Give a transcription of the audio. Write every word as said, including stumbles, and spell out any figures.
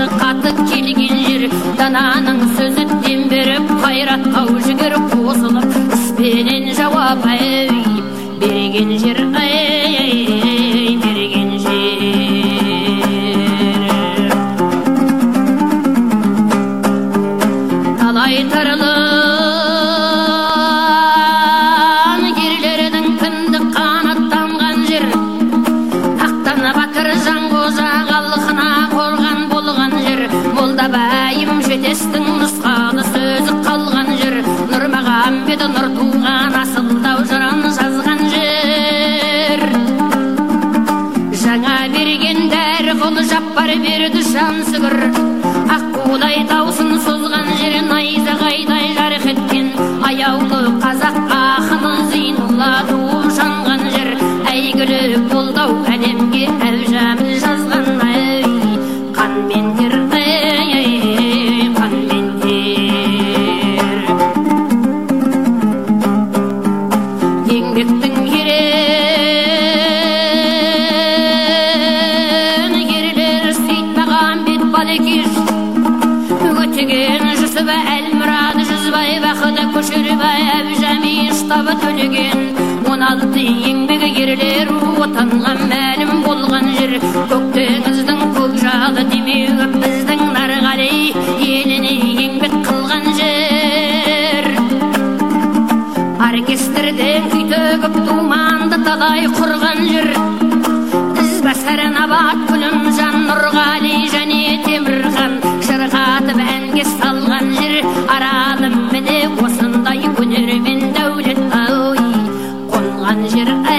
Аяулы қатып келген жер, дананың сөзі дем беріп, қайраттау жігер қосылып, іспенен жауап ай берген жер, ай берген жер. Талай тарылын ерлердің кіндік қанаттанған жер, ақтана батыр жанғожа қалқына қорған болған жер, Молдабайым жетестің нұсқалы сөзі қалған жер, Нұрмағамбет нұр туған асылдау жырын жазған жер. Жаңа берген дәрі қолы жаппар берді жан сүгір, аққудай даусын созған жер, найзағайдай жарық еткен аяулы қазақ ақыны Зейнолла туып жанған жер. Әйгілі қолдау әлемге әужәміл жазған, ай қанмен тер, ай қанмен тер. Еңбектің ерен ерлер Сейітмағамбет Балекеш, Өтеген Жүсіп Әлмұрад Жүзбай Бақыды Көшербай Әбжәми штабы төлеген, он алты еңбегі ерлер отанға мәлім болған жер. Көктеңіздің көкжалы демеуі біздің Нарғали еліне еңбек қылған жер. Оркестрден күй төгіп думанды талай құрған жер. Ізбасар Набат Күлімжан Нұрғали және Темірхан жыр қатып әнге салған жер. Аралым міне осындай өнермен дәулет ай қонған жер.